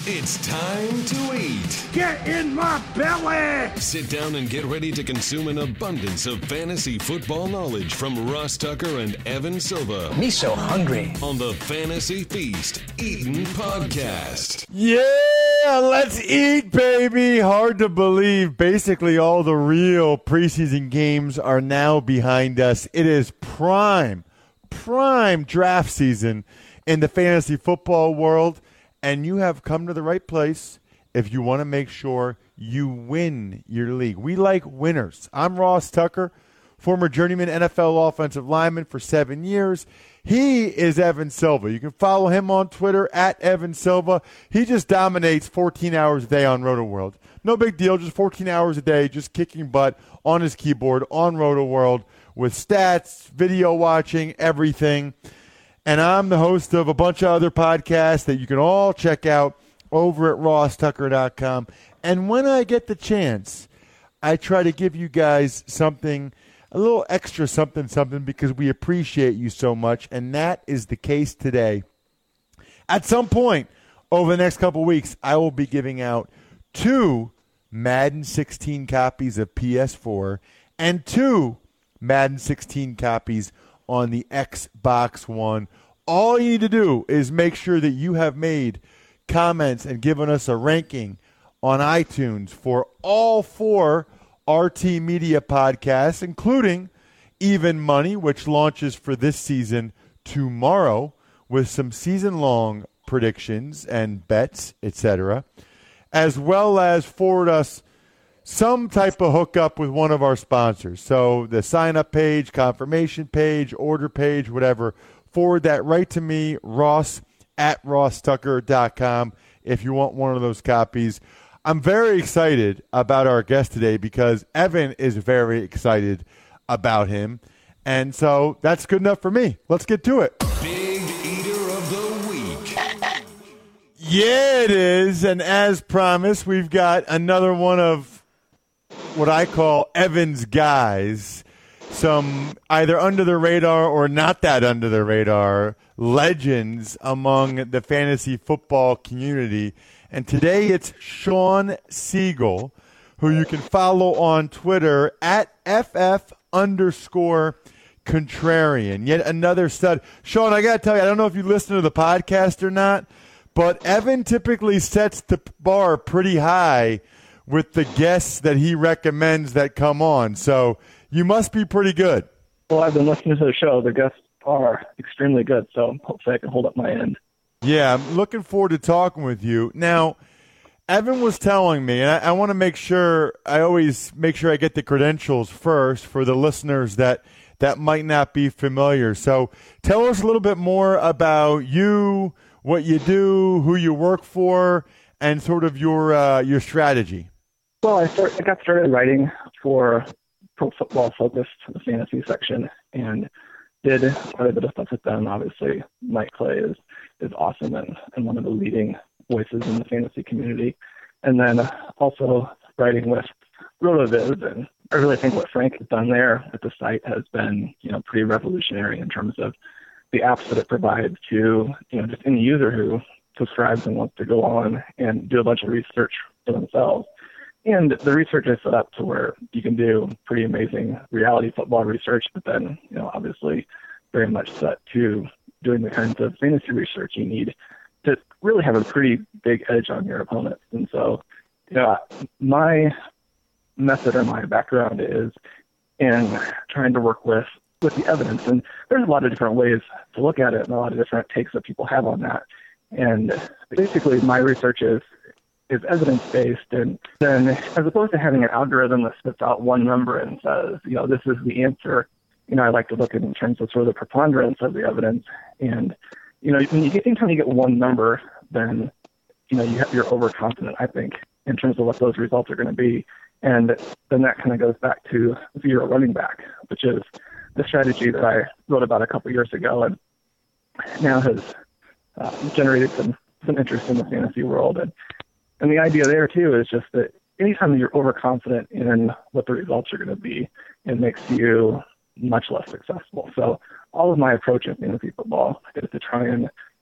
It's time to eat. Get in my belly! Sit down and get ready to consume an abundance of fantasy football knowledge from Ross Tucker and Evan Silva. Me so hungry. On the Fantasy Feast Eatin' Podcast. Yeah, let's eat, baby. Hard to believe. Basically, all the real preseason games are now behind us. It is prime draft season in the fantasy football world. And you have come to the right place if you want to make sure you win your league. We like winners. I'm Ross Tucker, former journeyman NFL offensive lineman for 7 years. He is Evan Silva. You can follow him on Twitter at Evan Silva. He just dominates 14 hours a day on RotoWorld. No big deal, just 14 hours a day, just kicking butt on his keyboard on RotoWorld with stats, video watching, everything. And I'm the host of a bunch of other podcasts that you can all check out over at rosstucker.com. And when I get the chance, I try to give you guys something, a little extra something, because we appreciate you so much. And that is the case today. At some point over the next couple weeks, I will be giving out 2 Madden 16 copies of PS4 and 2 Madden 16 copies on the Xbox One. All you need to do is make sure that you have made comments and given us a ranking on iTunes for all 4 RT Media podcasts, including Even Money, which launches for this season tomorrow with some season-long predictions and bets, etc., as well as forward us some type of hookup with one of our sponsors. So the sign-up page, confirmation page, order page, whatever, forward that right to me, Ross at rosstucker.com, if you want one of those copies. I'm very excited about our guest today because Evan is very excited about him. And so that's good enough for me. Let's get to it. Big Eater of the Week. Yeah, it is. And as promised, we've got another one of what I call Evan's guys, some either under the radar or not that under the radar legends among the fantasy football community. And today it's Shawn Siegele, who you can follow on Twitter at FF_contrarian. Yet another stud. Shawn, I got to tell you, I don't know if you listen to the podcast or not, but Evan typically sets the bar pretty high with the guests that he recommends that come on. So you must be pretty good. Well, I've been listening to the show. The guests are extremely good, so hopefully I can hold up my end. Yeah, I'm looking forward to talking with you. Now, Evan was telling me, and I want to make sure, I always make sure I get the credentials first for the listeners that might not be familiar. So tell us a little bit more about you, what you do, who you work for, and sort of your strategy. Well, I got started writing for Pro Football Focus, the fantasy section, and did quite a bit of stuff with them. Obviously, Mike Clay is awesome and one of the leading voices in the fantasy community. And then also writing with RotoViz, and I really think what Frank has done there at the site has been, pretty revolutionary in terms of the apps that it provides to, just any user who subscribes and wants to go on and do a bunch of research for themselves. And the research is set up to where you can do pretty amazing reality football research, but then, obviously very much set to doing the kinds of fantasy research you need to really have a pretty big edge on your opponents. And so, my method or my background is in trying to work with the evidence. And there's a lot of different ways to look at it and a lot of different takes that people have on that. And basically my research is evidence-based, and then as opposed to having an algorithm that spits out one number and says, this is the answer, I like to look at it in terms of sort of the preponderance of the evidence. And, anytime you get one number, then, you're overconfident, I think, in terms of what those results are going to be. And then that kind of goes back to zero running back, which is the strategy that I wrote about a couple years ago and now has generated some interest in the fantasy world. And the idea there, too, is just that anytime you're overconfident in what the results are going to be, it makes you much less successful. So all of my approach in fantasy football is to try and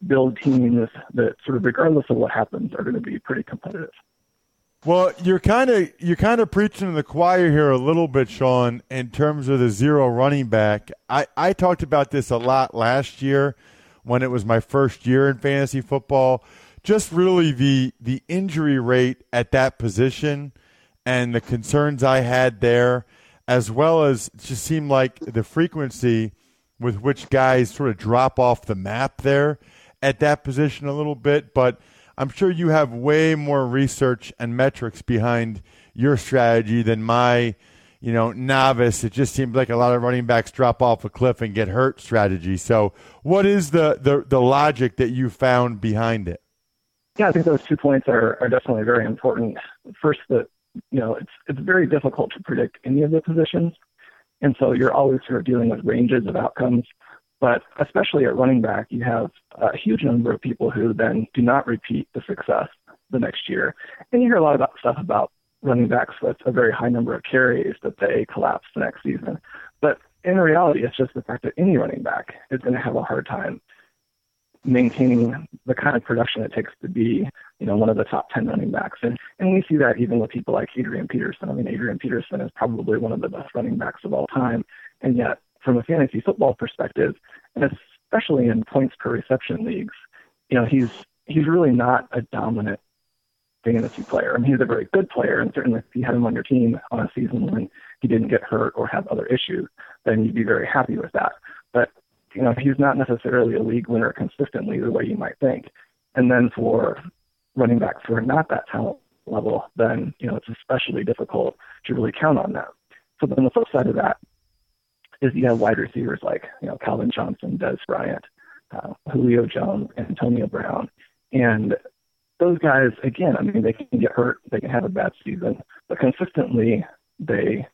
build teams that sort of, regardless of what happens, are going to be pretty competitive. Well, you're kind of preaching to the choir here a little bit, Sean, in terms of the zero running back. I talked about this a lot last year when it was my first year in fantasy football. Just really the injury rate at that position and the concerns I had there, as well as it just seemed like the frequency with which guys sort of drop off the map there at that position a little bit. But I'm sure you have way more research and metrics behind your strategy than my, novice. It just seems like a lot of running backs drop off a cliff and get hurt strategy. So what is the logic that you found behind it? Yeah, I think those 2 points are definitely very important. First, that it's very difficult to predict any of the positions, and so you're always sort of dealing with ranges of outcomes. But especially at running back, you have a huge number of people who then do not repeat the success the next year. And you hear a lot about stuff about running backs with a very high number of carries that they collapse the next season. But in reality, it's just the fact that any running back is going to have a hard time maintaining the kind of production it takes to be, one of the top 10 running backs. And we see that even with people like Adrian Peterson. I mean, Adrian Peterson is probably one of the best running backs of all time. And yet, from a fantasy football perspective, and especially in points per reception leagues, he's really not a dominant fantasy player. I mean, he's a very good player, and certainly if you had him on your team on a season when he didn't get hurt or have other issues, then you'd be very happy with that. But he's not necessarily a league winner consistently the way you might think. And then for running backs who are not that talent level, then it's especially difficult to really count on them. So then the flip side of that is you have wide receivers like Calvin Johnson, Dez Bryant, Julio Jones, Antonio Brown, and those guys, again, I mean, they can get hurt, they can have a bad season, but consistently they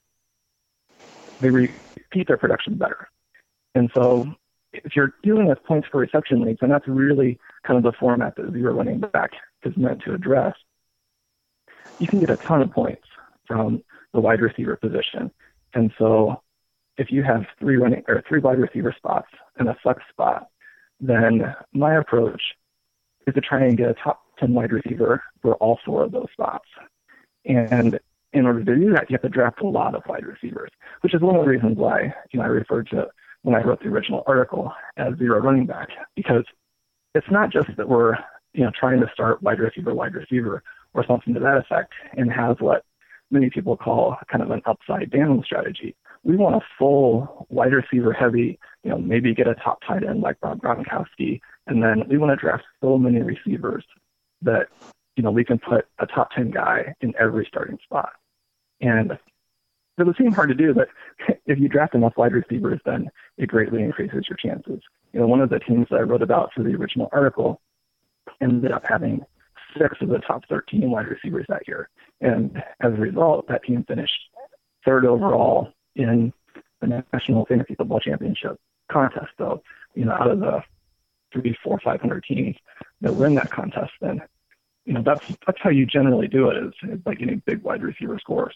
repeat their production better. And so if you're dealing with points per reception leagues, and that's really kind of the format that zero running back is meant to address, you can get a ton of points from the wide receiver position. And so if you have three wide receiver spots and a flex spot, then my approach is to try and get a top 10 wide receiver for all four of those spots. And in order to do that, you have to draft a lot of wide receivers, which is one of the reasons why I referred to when I wrote the original article as zero running back, because it's not just that we're trying to start wide receiver or something to that effect and have what many people call kind of an upside down strategy. We want a full wide receiver heavy, maybe get a top tight end like Rob Gronkowski, and then we want to draft so many receivers that we can put a top 10 guy in every starting spot. And it would seem hard to do, but if you draft enough wide receivers, then it greatly increases your chances. One of the teams that I wrote about for the original article ended up having 6 of the top 13 wide receivers that year. And as a result, that team finished 3rd overall in the National Fantasy Football Championship contest. So, out of the 300, 400, 500 teams that were in that contest, then, that's how you generally do it, is by getting big wide receiver scores.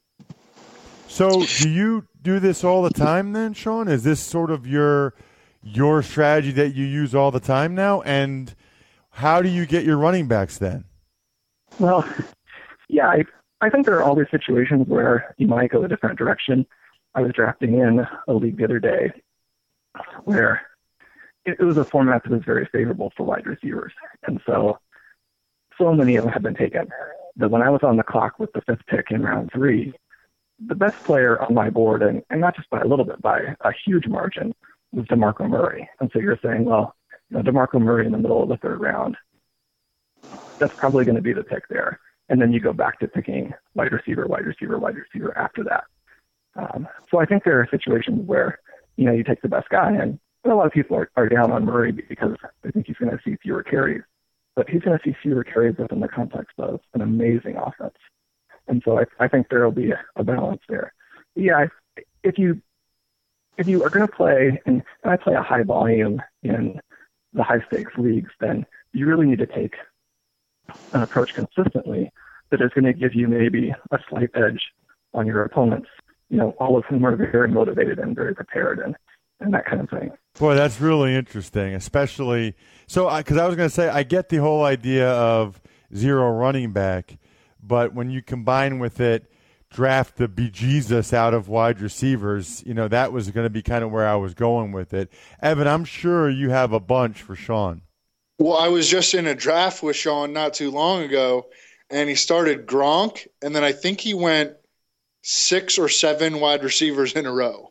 So do you do this all the time then, Sean? Is this sort of your strategy that you use all the time now? And how do you get your running backs then? Well, yeah, I think there are always situations where you might go a different direction. I was drafting in a league the other day where it was a format that was very favorable for wide receivers. And so many of them have been taken that when I was on the clock with the 5th pick in round 3, the best player on my board, and not just by a little bit, by a huge margin, was DeMarco Murray. And so you're saying, well, DeMarco Murray in the middle of the 3rd round, that's probably going to be the pick there. And then you go back to picking wide receiver after that. So I think there are situations where, you take the best guy, and a lot of people are down on Murray because they think he's going to see fewer carries. But he's going to see fewer carries within the context of an amazing offense. And so I think there will be a balance there. Yeah, if you are going to play, and I play a high volume in the high stakes leagues, then you really need to take an approach consistently that is going to give you maybe a slight edge on your opponents, all of whom are very motivated and very prepared. And and that kind of thing. Boy, that's really interesting, especially because I was going to say I get the whole idea of zero running back, but when you combine with it, draft the bejesus out of wide receivers, that was going to be kind of where I was going with it. Evan, I'm sure you have a bunch for Sean. Well, I was just in a draft with Sean not too long ago, and he started Gronk, and then I think he went 6 or 7 wide receivers in a row.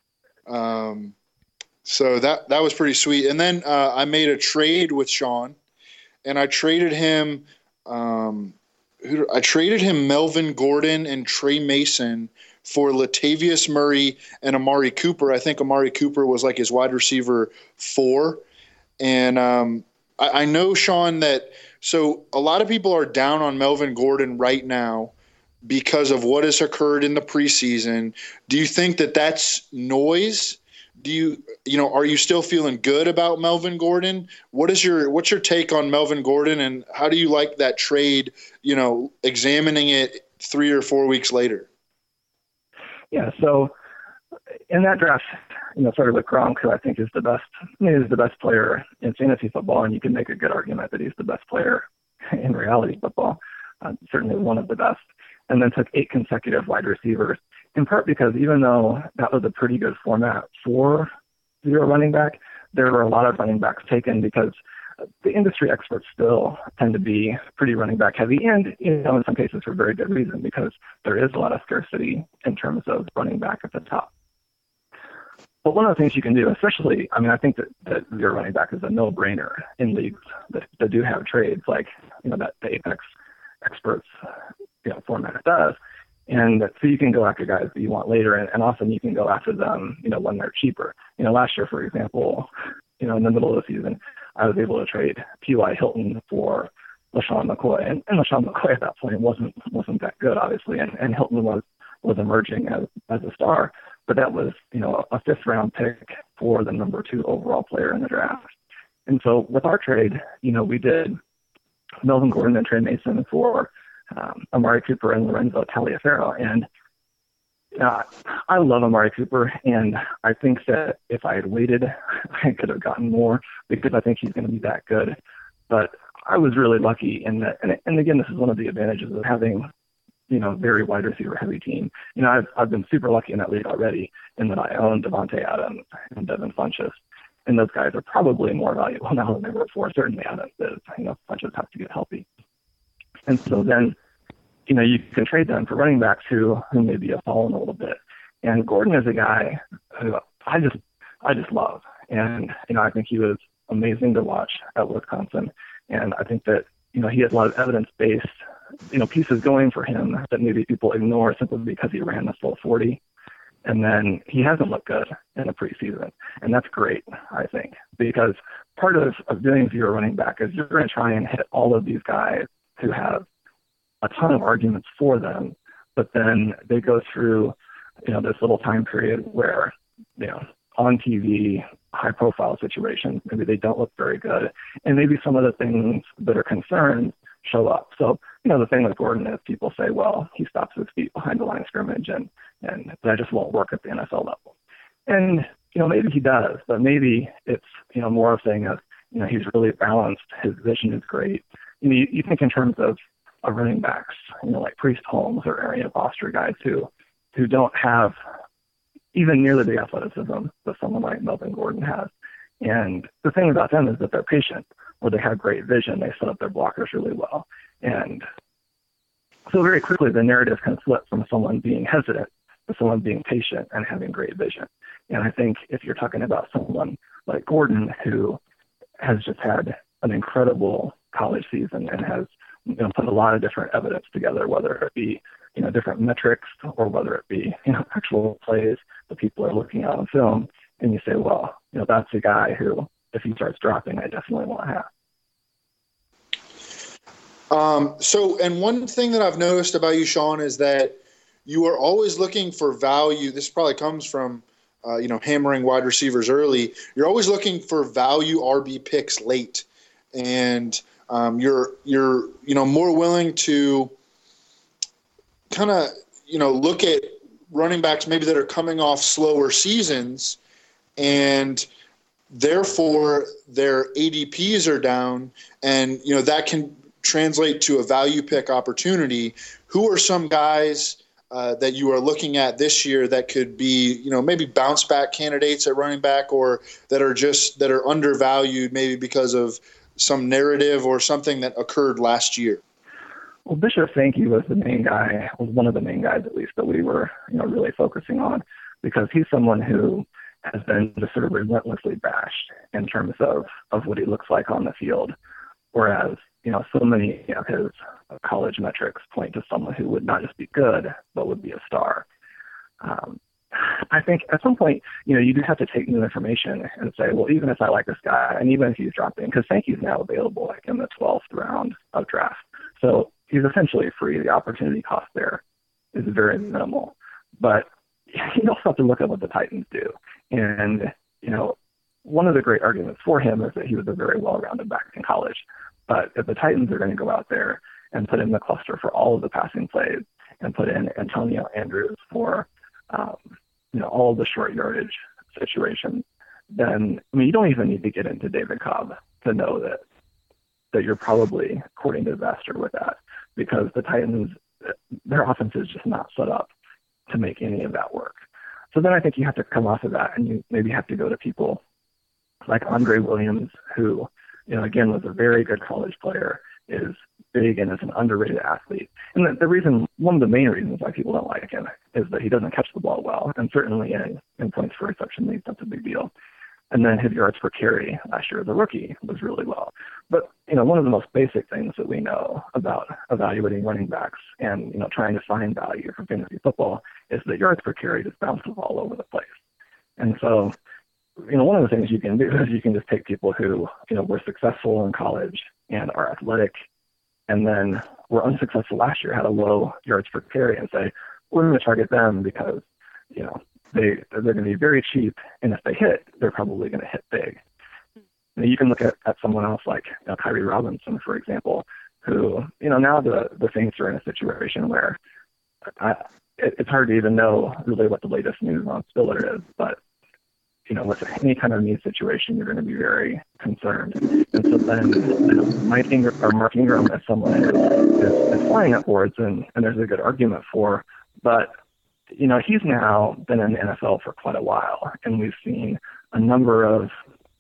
So that was pretty sweet. And then I made a trade with Sean, and I traded him Melvin Gordon and Trey Mason for Latavius Murray and Amari Cooper. I think Amari Cooper was like his wide receiver 4. And I know, Sean, that so a lot of people are down on Melvin Gordon right now because of what has occurred in the preseason. Do you think that that's noise? Are you still feeling good about Melvin Gordon? What's your take on Melvin Gordon, and how do you like that trade, examining it 3 or 4 weeks later? Yeah. So in that draft, started with Gronk, who I think is the best player in fantasy football, and you can make a good argument that he's the best player in reality football, certainly one of the best, and then took 8 consecutive wide receivers, in part because even though that was a pretty good format for zero running back, there were a lot of running backs taken because the industry experts still tend to be pretty running back heavy, and in some cases for very good reason, because there is a lot of scarcity in terms of running back at the top. But one of the things you can do, especially, I think that zero running back is a no-brainer in leagues that do have trades like, that the Apex experts, format does. And so you can go after guys that you want later, and often you can go after them, when they're cheaper. Last year, for example, in the middle of the season, I was able to trade T.Y. Hilton for LaShawn McCoy, and LaShawn McCoy at that point wasn't that good, obviously, and Hilton was emerging as a star. But that was, a 5th-round pick for the number 2 overall player in the draft. And so with our trade, we did Melvin Gordon and Trey Mason for Amari Cooper and Lorenzo Taliaferro. And I love Amari Cooper, and I think that if I had waited, I could have gotten more because I think he's going to be that good. But I was really lucky in that, and again, this is one of the advantages of having very wide receiver heavy team. I've been super lucky in that league already in that I own Devontae Adams and Devin Funchess, and those guys are probably more valuable now than they were before. Certainly Adams is. Funchess has to get healthy. And so then, you can trade them for running backs who maybe have fallen a little bit. And Gordon is a guy who I just love. And, I think he was amazing to watch at Wisconsin. And I think that, he has a lot of evidence-based, pieces going for him that maybe people ignore simply because he ran the full 40. And then he hasn't looked good in the preseason. And that's great, I think, because part of doing zero running back is you're going to try and hit all of these guys who have a ton of arguments for them, but then they go through, this little time period where, on TV, high-profile situations, maybe they don't look very good, and maybe some of the things that are concerns show up. So, the thing with Gordon is people say, well, he stops his feet behind the line of scrimmage, and that just won't work at the NFL level. And, maybe he does, but maybe it's, more of saying that, he's really balanced, his vision is great. You think in terms of running backs, like Priest Holmes or Arian Foster, guys who don't have even nearly the athleticism that someone like Melvin Gordon has. And the thing about them is that they're patient, or they have great vision. They set up their blockers really well. And so very quickly the narrative can flip from someone being hesitant to someone being patient and having great vision. And I think if you're talking about someone like Gordon, who has just had an incredible college season and has put a lot of different evidence together, whether it be, different metrics or whether it be, actual plays that people are looking at on film, and you say, well, that's a guy who, if he starts dropping, I definitely want to have. And one thing that I've noticed about you, Sean, is that you are always looking for value. This probably comes from, hammering wide receivers early. You're always looking for value RB picks late, and you're more willing to kind of look at running backs maybe that are coming off slower seasons and therefore their ADPs are down, and that can translate to a value pick opportunity. Who are some guys that you are looking at this year that could be, maybe bounce back candidates at running back, or that are undervalued maybe because of some narrative or something that occurred last year? Well, Bishop Sankey was one of the main guys, at least, that we were, really focusing on, because he's someone who has been just sort of relentlessly bashed in terms of what he looks like on the field. Whereas, so many of his college metrics point to someone who would not just be good, but would be a star. I think at some point, you do have to take new information and say, well, even if I like this guy, and even if he's dropping, because Sankey's now available like in the 12th round of draft. So he's essentially free. The opportunity cost there is very minimal. But you also have to look at what the Titans do. And, one of the great arguments for him is that he was a very well-rounded back in college. But if the Titans are going to go out there and put in the cluster for all of the passing plays and put in Antonio Andrews for, all of the short yardage situations, then, you don't even need to get into David Cobb to know that you're probably courting disaster with that, because the Titans, their offense is just not set up to make any of that work. So then I think you have to come off of that, and you maybe have to go to people like Andre Williams, who, again, was a very good college player, is big and is an underrated athlete. And one of the main reasons why people don't like him is that he doesn't catch the ball well, and certainly in points per reception leagues, that's a big deal. And then his yards per carry last year as a rookie was really low. But, one of the most basic things that we know about evaluating running backs and, trying to find value for fantasy football is that yards per carry just bounces all over the place. And so, one of the things you can do is you can just take people who, were successful in college and are athletic, and then were unsuccessful last year, had a low yards per carry, and say, we're going to target them because, they're going to be very cheap, and if they hit, they're probably going to hit big. You can look at someone else like Kyrie Robinson, for example, who, now the Saints are in a situation where it's hard to even know really what the latest news on Spiller is, but, with any kind of need situation, you're going to be very concerned. And so then, Mark Ingram is someone is flying upwards, and there's a good argument for, but he's now been in the NFL for quite a while, and we've seen a number of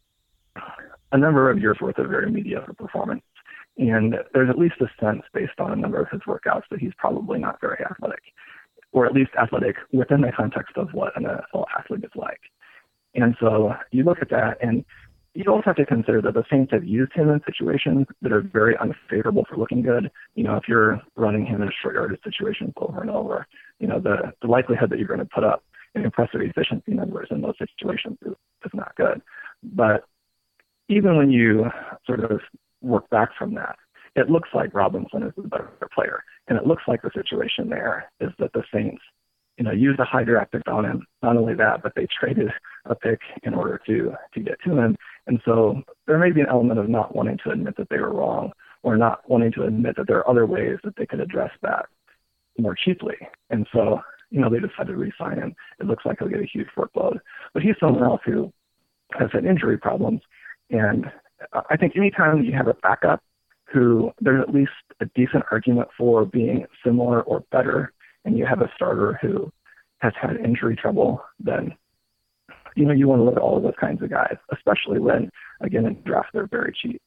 years worth of very mediocre performance. And there's at least a sense, based on a number of his workouts, that he's probably not very athletic, or at least athletic within the context of what an NFL athlete is like. And so you look at that, and you also have to consider that the Saints have used him in situations that are very unfavorable for looking good. If you're running him in a short yardage situation over and over, the likelihood that you're going to put up impressive efficiency numbers in those situations is not good. But even when you sort of work back from that, it looks like Robinson is the better player. And it looks like the situation there is that the Saints, used a high draft pick on him. Not only that, but they traded a pick in order to get to him. And so there may be an element of not wanting to admit that they were wrong, or not wanting to admit that there are other ways that they could address that more cheaply. And so, they decided to re-sign him. It looks like he'll get a huge workload. But he's someone else who has had injury problems. And I think anytime you have a backup who there's at least a decent argument for being similar or better, and you have a starter who has had injury trouble, then, you want to look at all of those kinds of guys, especially when, again, in draft, they're very cheap.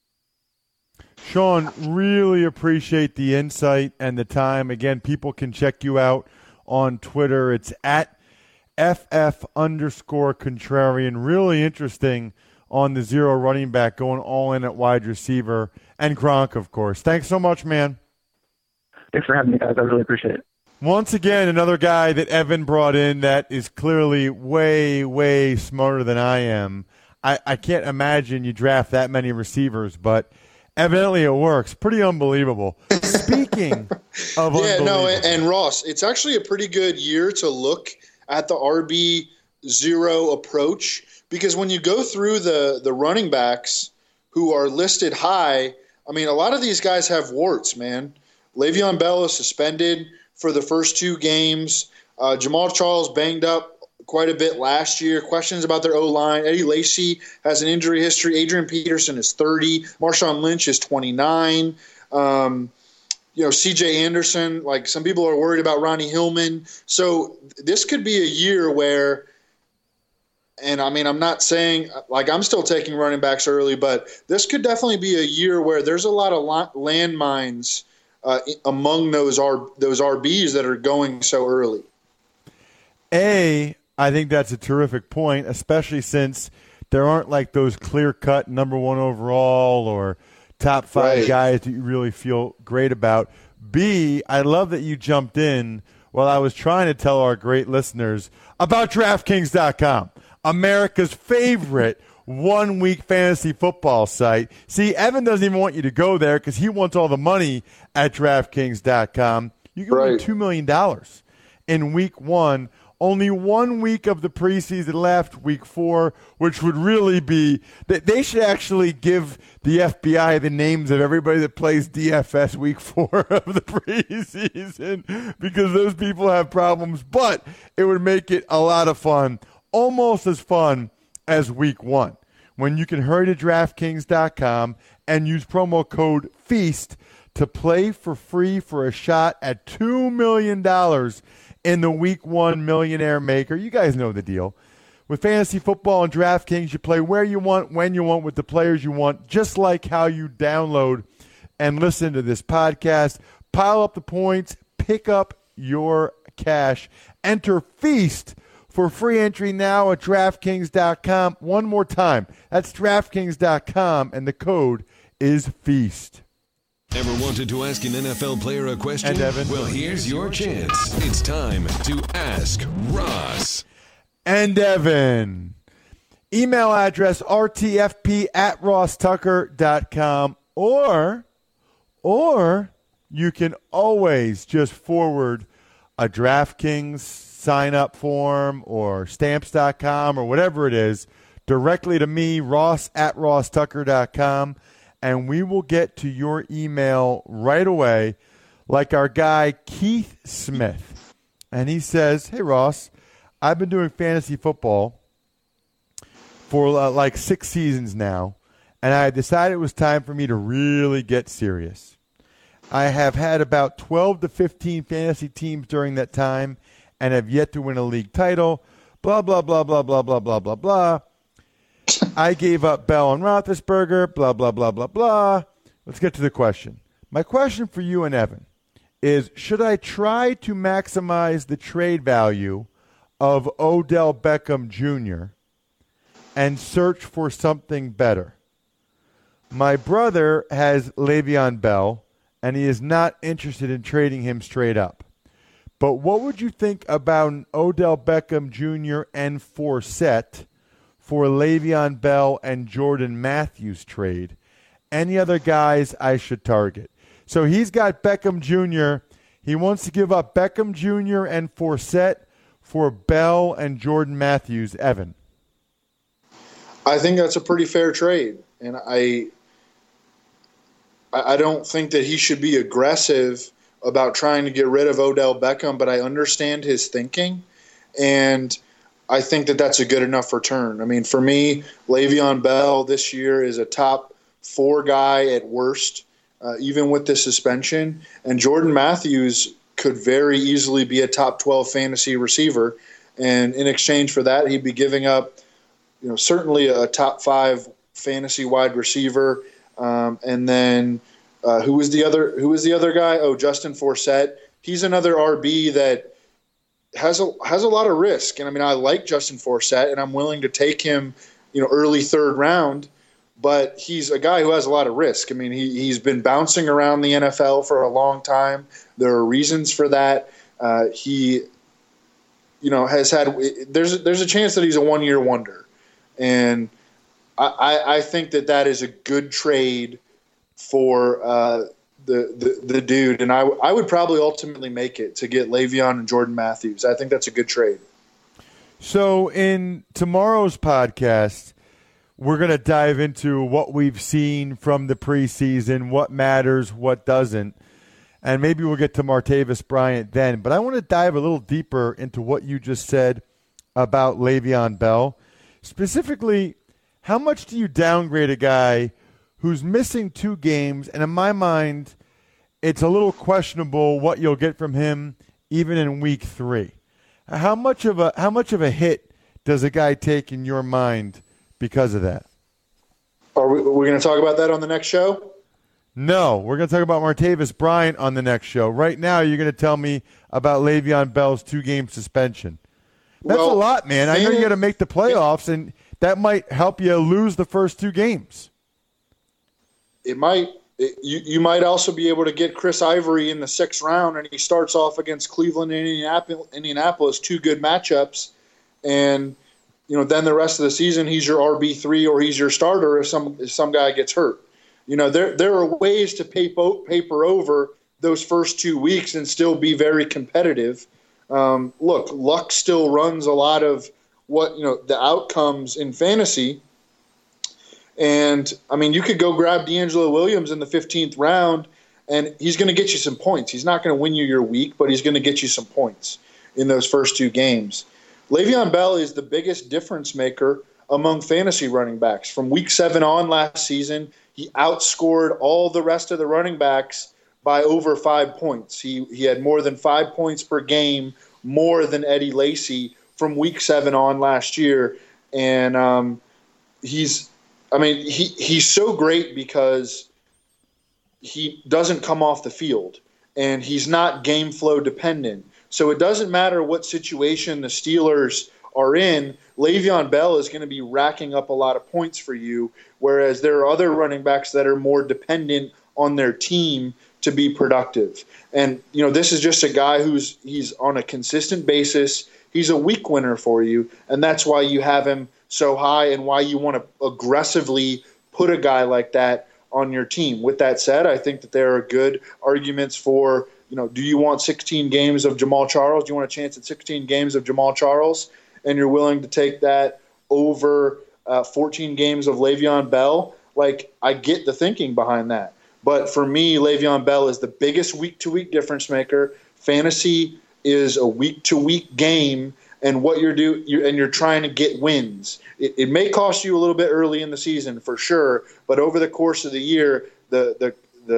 Sean, really appreciate the insight and the time. Again, people can check you out on Twitter. It's at FF_contrarian. Really interesting on the zero running back, going all in at wide receiver, and Gronk, of course. Thanks so much, man. Thanks for having me, guys. I really appreciate it. Once again, another guy that Evan brought in that is clearly way, way smarter than I am. I can't imagine you draft that many receivers, but evidently it works. Pretty unbelievable. Speaking of unbelievable. And Ross, it's actually a pretty good year to look at the RB0 approach, because when you go through the running backs who are listed high, a lot of these guys have warts, man. Le'Veon Bell is suspended for the first 2 games. Jamal Charles banged up quite a bit last year. Questions about their O-line. Eddie Lacy has an injury history. Adrian Peterson is 30. Marshawn Lynch is 29. C.J. Anderson, like some people are worried about Ronnie Hillman. So this could be a year where, and I mean, I'm not saying like I'm still taking running backs early, but this could definitely be a year where there's a lot of landmines among those RBs that are going so early. I think that's a terrific point, especially since there aren't like those clear-cut number one overall or top 5 guys that you really feel great about. B, I love that you jumped in while I was trying to tell our great listeners about DraftKings.com, America's favorite one-week fantasy football site. See, Evan doesn't even want you to go there because he wants all the money at DraftKings.com. You can win $2 million in week 1. Only 1 week of the preseason left, week 4, which would really be that they should actually give the FBI the names of everybody that plays DFS week 4 of the preseason because those people have problems. But it would make it a lot of fun, almost as fun as week 1, when you can hurry to DraftKings.com and use promo code FEAST to play for free for a shot at $2 million in the Week 1 Millionaire Maker. You guys know the deal. With fantasy football and DraftKings, you play where you want, when you want, with the players you want, just like how you download and listen to this podcast. Pile up the points, pick up your cash. Enter FEAST for free entry now at DraftKings.com. One more time. That's DraftKings.com, and the code is FEAST. Ever wanted to ask an NFL player a question? And Evan. Well, here's your chance. It's time to Ask Ross. And Evan. Email address rtfp@rosstucker.com, or you can always just forward a DraftKings sign-up form or stamps.com or whatever it is directly to me, ross@rosstucker.com. And we will get to your email right away, like our guy Keith Smith. And he says, hey, Ross, I've been doing fantasy football for like 6 seasons now, and I decided it was time for me to really get serious. I have had about 12 to 15 fantasy teams during that time and have yet to win a league title, blah, blah, blah, blah, blah, blah, blah, blah, blah. I gave up Bell and Roethlisberger, blah, blah, blah, blah, blah. Let's get to the question. My question for you and Evan is, should I try to maximize the trade value of Odell Beckham Jr. and search for something better? My brother has Le'Veon Bell, and he is not interested in trading him straight up. But what would you think about an Odell Beckham Jr. and Forsett for Le'Veon Bell and Jordan Matthews trade? Any other guys I should target? So he's got Beckham Jr. He wants to give up Beckham Jr. and Forsett for Bell and Jordan Matthews. Evan. I think that's a pretty fair trade. And I don't think that he should be aggressive about trying to get rid of Odell Beckham, but I understand his thinking. And I think that that's a good enough return. I mean, for me, Le'Veon Bell this year is a top 4 guy at worst, even with the suspension. And Jordan Matthews could very easily be a top 12 fantasy receiver. And in exchange for that, he'd be giving up, certainly a top 5 fantasy wide receiver. And then who was the other guy? Oh, Justin Forsett. He's another RB that has a lot of risk. And I mean, I like Justin Forsett, and I'm willing to take him, early 3rd round. But he's a guy who has a lot of risk. I mean, he's been bouncing around the NFL for a long time. There are reasons for that. He, has had. There's a chance that he's a 1-year wonder, and I think that is a good trade for the dude. And I would probably ultimately make it to get Le'Veon and Jordan Matthews. I think that's a good trade. So in tomorrow's podcast, we're going to dive into what we've seen from the preseason, what matters, what doesn't, and maybe we'll get to Martavis Bryant then. But I want to dive a little deeper into what you just said about Le'Veon Bell. Specifically, how much do you downgrade a guy who's missing 2 games, and in my mind, it's a little questionable what you'll get from him even in week 3. How much of a hit does a guy take in your mind because of that? Are we going to talk about that on the next show? No, we're going to talk about Martavis Bryant on the next show. Right now, you're going to tell me about Le'Veon Bell's 2-game suspension. That's a lot, man. I know you got to make the playoffs, and that might help you lose the first 2 games. It might. You might also be able to get Chris Ivory in the 6th round, and he starts off against Cleveland and Indianapolis, 2 good matchups, and then the rest of the season he's your RB3 or he's your starter if some guy gets hurt. There are ways to paper over those first 2 weeks and still be very competitive. Look, luck still runs a lot of the outcomes in fantasy. And, you could go grab D'Angelo Williams in the 15th round, and he's going to get you some points. He's not going to win you your week, but he's going to get you some points in those first 2 games. Le'Veon Bell is the biggest difference maker among fantasy running backs. From week 7 on last season, he outscored all the rest of the running backs by over 5 points. He had more than 5 points per game, more than Eddie Lacy from week 7 on last year. And he's so great because he doesn't come off the field and he's not game flow dependent. So it doesn't matter what situation the Steelers are in, Le'Veon Bell is going to be racking up a lot of points for you, whereas there are other running backs that are more dependent on their team to be productive. And, this is just a guy he's on a consistent basis. He's a week winner for you, and that's why you have him so high and why you want to aggressively put a guy like that on your team. With that said, I think that there are good arguments for, do you want 16 games of Jamal Charles? Do you want a chance at 16 games of Jamal Charles? And you're willing to take that over 14 games of Le'Veon Bell? I get the thinking behind that. But for me, Le'Veon Bell is the biggest week-to-week difference maker. Fantasy is a week-to-week game, and what you're trying to get wins. It may cost you a little bit early in the season for sure, but over the course of the year, the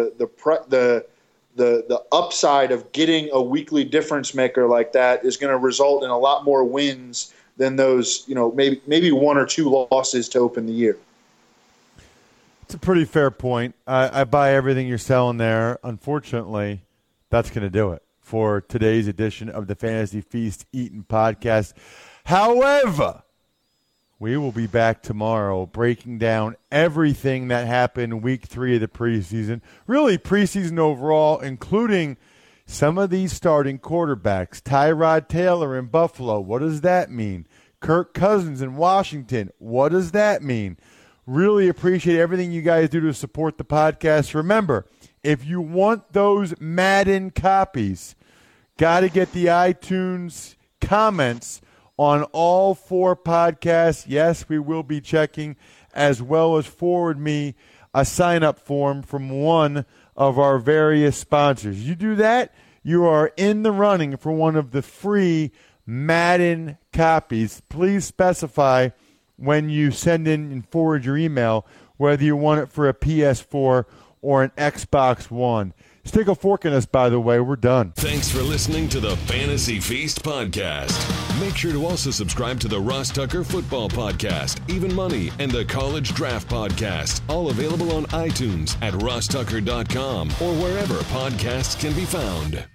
upside of getting a weekly difference maker like that is going to result in a lot more wins than those, maybe 1 or 2 losses to open the year. It's a pretty fair point. I buy everything you're selling there. Unfortunately, that's going to do it for today's edition of the Fantasy Feast Eaton podcast. However, we will be back tomorrow breaking down everything that happened week 3 of the preseason, really preseason overall, including some of these starting quarterbacks. Tyrod Taylor in Buffalo, what does that mean? Kirk Cousins in Washington, what does that mean? Really appreciate everything you guys do to support the podcast. Remember, if you want those Madden copies, got to get the iTunes comments on all 4 podcasts. Yes, we will be checking, as well as forward me a sign-up form from one of our various sponsors. You do that, you are in the running for one of the free Madden copies. Please specify when you send in and forward your email whether you want it for a PS4 or an Xbox One. Stick a fork in us, by the way. We're done. Thanks for listening to the Fantasy Feast podcast. Make sure to also subscribe to the Ross Tucker Football Podcast, Even Money, and the College Draft Podcast. All available on iTunes, at rosstucker.com, or wherever podcasts can be found.